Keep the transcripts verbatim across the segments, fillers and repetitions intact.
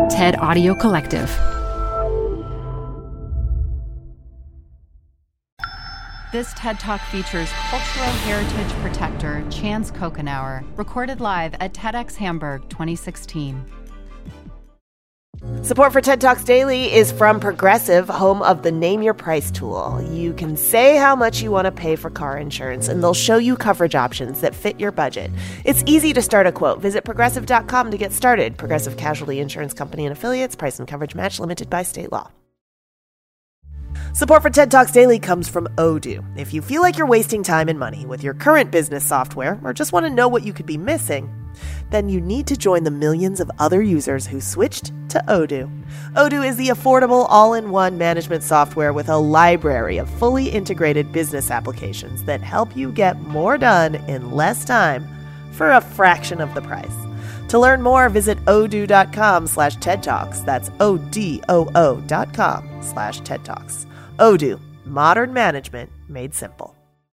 TED Audio Collective. This TED Talk features cultural heritage protector Chance Kokenauer, recorded live at TEDx Hamburg twenty sixteen. Support for TED Talks Daily is from Progressive, home of the Name Your Price tool. You can say how much you want to pay for car insurance, and they'll show you coverage options that fit your budget. It's easy to start a quote. Visit progressive dot com to get started. Progressive Casualty Insurance Company and Affiliates. Price and coverage match limited by state law. Support for TED Talks Daily comes from Odoo. If you feel like you're wasting time and money with your current business software, or just want to know what you could be missing, then you need to join the millions of other users who switched to Odoo. Odoo is the affordable all-in-one management software with a library of fully integrated business applications that help you get more done in less time for a fraction of the price. To learn more, visit odoo.com slash TED Talks. That's O-D-O-O dot com slash TED Talks. Odoo, modern management made simple.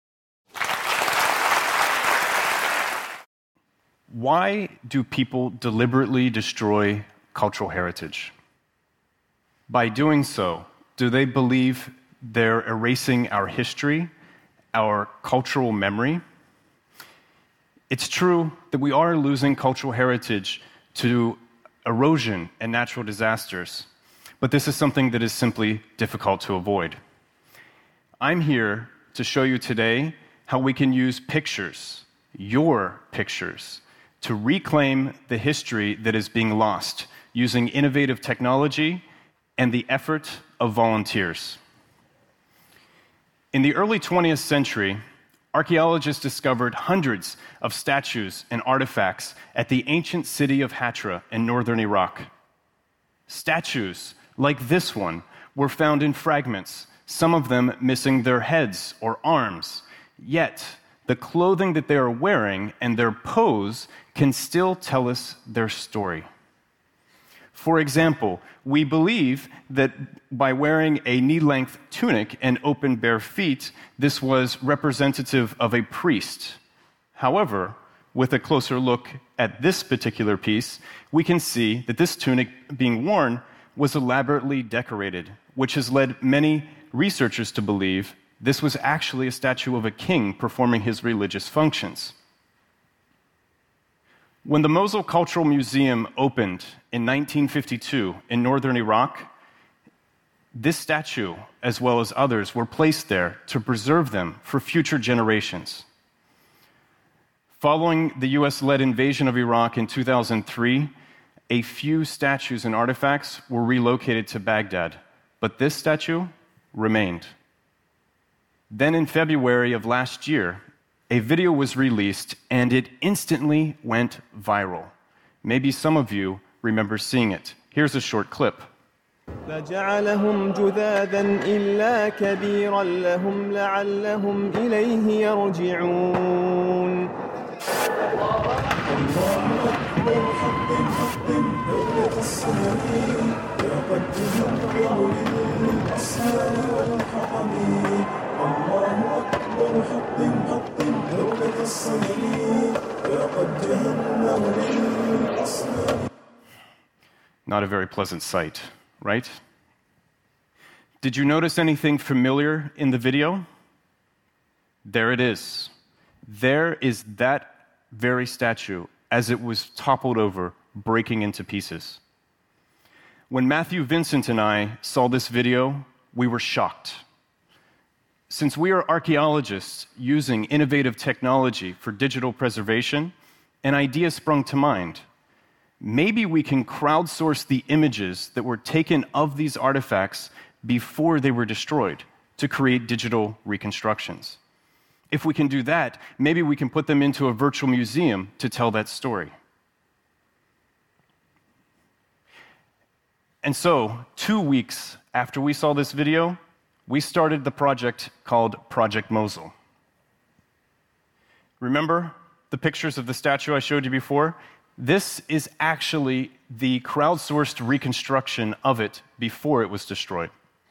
Why do people deliberately destroy cultural heritage? By doing so, do they believe they're erasing our history, our cultural memory? It's true that we are losing cultural heritage to erosion and natural disasters, but this is something that is simply difficult to avoid. I'm here to show you today how we can use pictures, your pictures, to reclaim the history that is being lost using innovative technology and the effort of volunteers. In the early twentieth century, archaeologists discovered hundreds of statues and artifacts at the ancient city of Hatra in northern Iraq. Statues like this one were found in fragments, some of them missing their heads or arms. Yet, the clothing that they are wearing and their pose can still tell us their story. For example, we believe that by wearing a knee-length tunic and open bare feet, this was representative of a priest. However, with a closer look at this particular piece, we can see that this tunic being worn was elaborately decorated, which has led many researchers to believe this was actually a statue of a king performing his religious functions. When the Mosul Cultural Museum opened in nineteen fifty-two in northern Iraq, this statue, as well as others, were placed there to preserve them for future generations. Following the U S-led invasion of Iraq in two thousand three, a few statues and artifacts were relocated to Baghdad, but this statue remained. Then in February of last year, a video was released and it instantly went viral. Maybe some of you remember seeing it. Here's a short clip. فجعلهم جذاذا إلا كبيرا لهم لعلهم إليه يرجعون. Not a very pleasant sight, right? Did you notice anything familiar in the video? There it is. There is that very statue as it was toppled over, breaking into pieces. When Matthew Vincent and I saw this video, we were shocked. Since we are archaeologists using innovative technology for digital preservation, an idea sprung to mind. Maybe we can crowdsource the images that were taken of these artifacts before they were destroyed to create digital reconstructions. If we can do that, maybe we can put them into a virtual museum to tell that story. And so, two weeks after we saw this video, we started the project called Project Mosul. Remember the pictures of the statue I showed you before? This is actually the crowdsourced reconstruction of it before it was destroyed.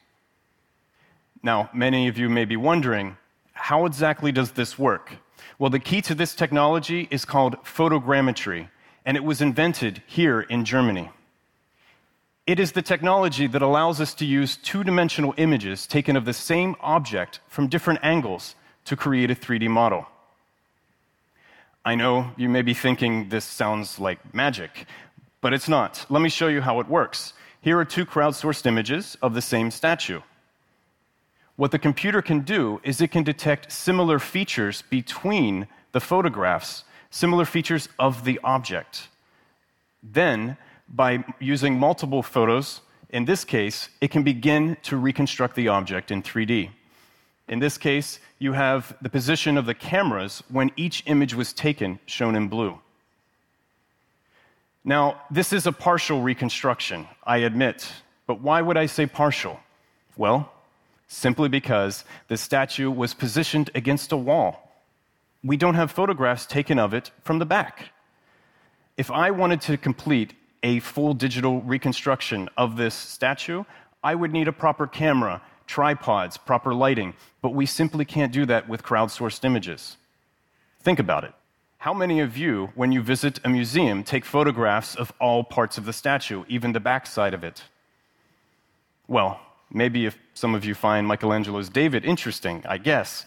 Now, many of you may be wondering, how exactly does this work? Well, the key to this technology is called photogrammetry, and it was invented here in Germany. It is the technology that allows us to use two-dimensional images taken of the same object from different angles to create a three D model. I know you may be thinking this sounds like magic, but it's not. Let me show you how it works. Here are two crowdsourced images of the same statue. What the computer can do is it can detect similar features between the photographs, similar features of the object. Then, by using multiple photos, in this case, it can begin to reconstruct the object in three D. In this case, you have the position of the cameras when each image was taken, shown in blue. Now, this is a partial reconstruction, I admit, but why would I say partial? Well, simply because the statue was positioned against a wall. We don't have photographs taken of it from the back. If I wanted to complete a full digital reconstruction of this statue, I would need a proper camera, tripods, proper lighting, but we simply can't do that with crowdsourced images. Think about it. How many of you, when you visit a museum, take photographs of all parts of the statue, even the backside of it? Well, maybe if some of you find Michelangelo's David interesting, I guess.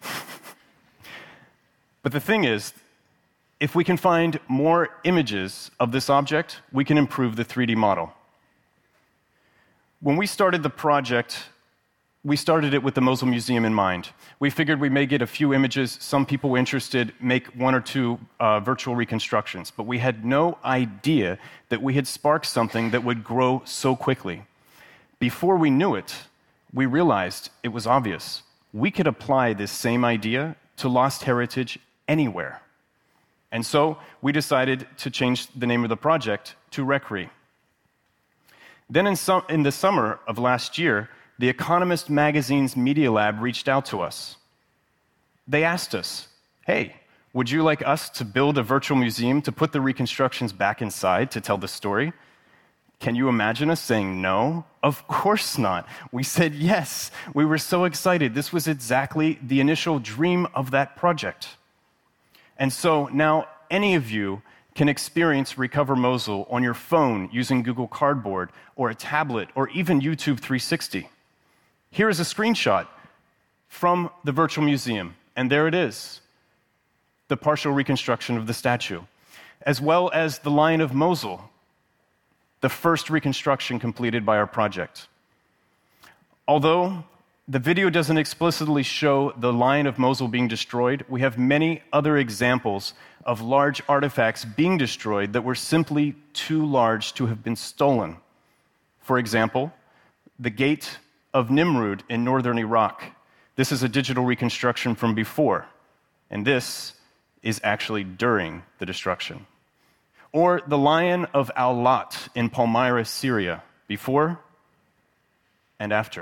But the thing is, if we can find more images of this object, we can improve the three D model. When we started the project, we started it with the Mosul Museum in mind. We figured we may get a few images, some people interested, make one or two uh, virtual reconstructions, but we had no idea that we had sparked something that would grow so quickly. Before we knew it, we realized it was obvious. We could apply this same idea to lost heritage anywhere. And so we decided to change the name of the project to RecRe. Then in, some, in the summer of last year, The Economist magazine's Media Lab reached out to us. They asked us, hey, would you like us to build a virtual museum to put the reconstructions back inside to tell the story? Can you imagine us saying no? Of course not. We said yes. We were so excited. This was exactly the initial dream of that project. And so now any of you can experience Recover Mosul on your phone using Google Cardboard or a tablet or even YouTube three sixty. Here is a screenshot from the virtual museum, and there it is, the partial reconstruction of the statue, as well as the Lion of Mosul, the first reconstruction completed by our project. Although the video doesn't explicitly show the Lion of Mosul being destroyed, we have many other examples of large artifacts being destroyed that were simply too large to have been stolen. For example, the Gate of Nimrud in northern Iraq. This is a digital reconstruction from before, and this is actually during the destruction. Or the Lion of Al-Lat in Palmyra, Syria, before and after.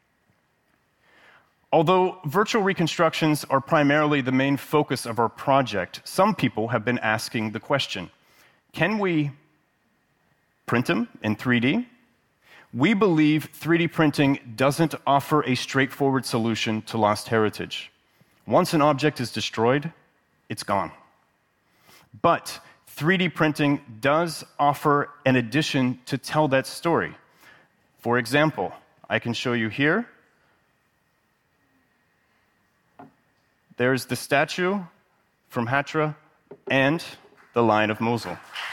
Although virtual reconstructions are primarily the main focus of our project, some people have been asking the question, can we print them in three D? We believe three D printing doesn't offer a straightforward solution to lost heritage. Once an object is destroyed, it's gone. But three D printing does offer an addition to tell that story. For example, I can show you here. There's the statue from Hatra and the Lion of Mosul.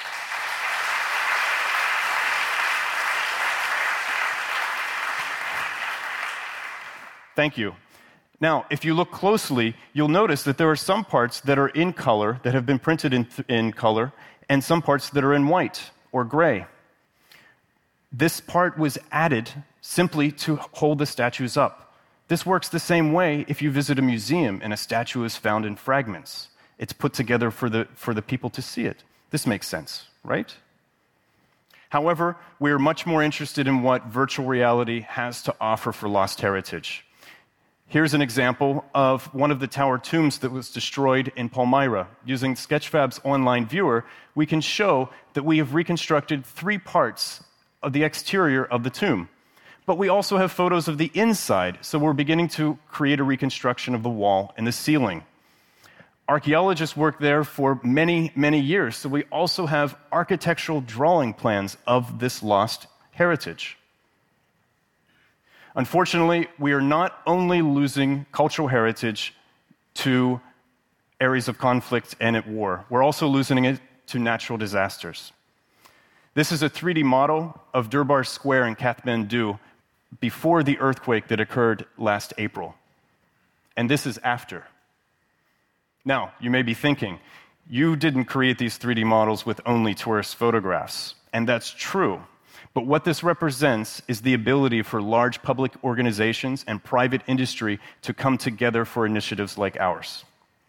Thank you. Now, if you look closely, you'll notice that there are some parts that are in color, that have been printed in, th- in color, and some parts that are in white or gray. This part was added simply to hold the statues up. This works the same way if you visit a museum and a statue is found in fragments. It's put together for the, for the people to see it. This makes sense, right? However, we are much more interested in what virtual reality has to offer for lost heritage. Here's an example of one of the tower tombs that was destroyed in Palmyra. Using Sketchfab's online viewer, we can show that we have reconstructed three parts of the exterior of the tomb. But we also have photos of the inside, so we're beginning to create a reconstruction of the wall and the ceiling. Archaeologists worked there for many, many years, so we also have architectural drawing plans of this lost heritage. Unfortunately, we are not only losing cultural heritage to areas of conflict and at war, we're also losing it to natural disasters. This is a three D model of Durbar Square in Kathmandu before the earthquake that occurred last April. And this is after. Now, you may be thinking, you didn't create these three D models with only tourist photographs. And that's true. But what this represents is the ability for large public organizations and private industry to come together for initiatives like ours.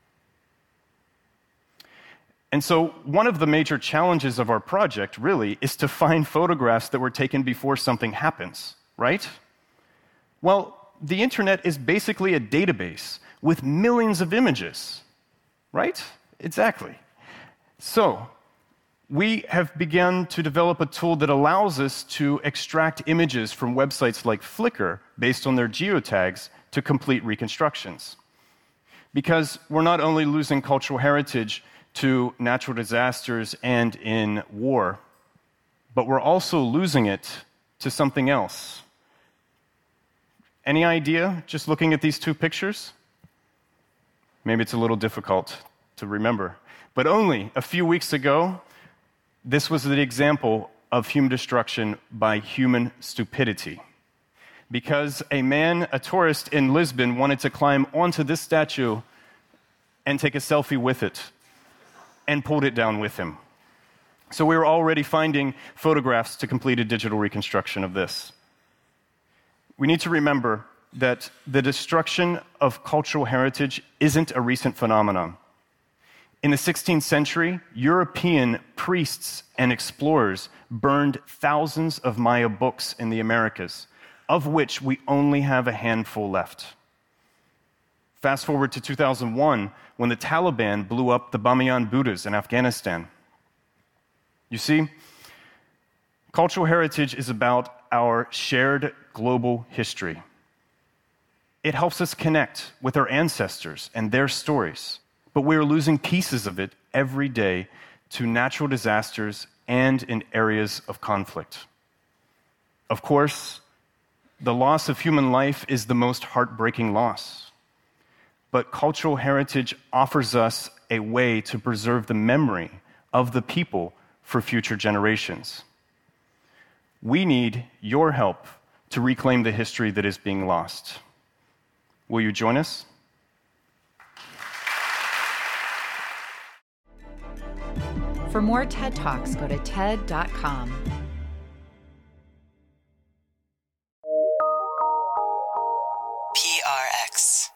And so one of the major challenges of our project, really, is to find photographs that were taken before something happens, right? Well, the internet is basically a database with millions of images, right? Exactly. So we have begun to develop a tool that allows us to extract images from websites like Flickr based on their geotags to complete reconstructions. Because we're not only losing cultural heritage to natural disasters and in war, but we're also losing it to something else. Any idea, just looking at these two pictures? Maybe it's a little difficult to remember. But only a few weeks ago, this was the example of human destruction by human stupidity. Because a man, a tourist in Lisbon, wanted to climb onto this statue and take a selfie with it, and pulled it down with him. So we were already finding photographs to complete a digital reconstruction of this. We need to remember that the destruction of cultural heritage isn't a recent phenomenon. In the sixteenth century, European priests and explorers burned thousands of Maya books in the Americas, of which we only have a handful left. Fast forward to two thousand one, when the Taliban blew up the Bamiyan Buddhas in Afghanistan. You see, cultural heritage is about our shared global history. It helps us connect with our ancestors and their stories, but we are losing pieces of it every day to natural disasters and in areas of conflict. Of course, the loss of human life is the most heartbreaking loss. But cultural heritage offers us a way to preserve the memory of the people for future generations. We need your help to reclaim the history that is being lost. Will you join us? For more TED Talks, go to ted dot com. P R X.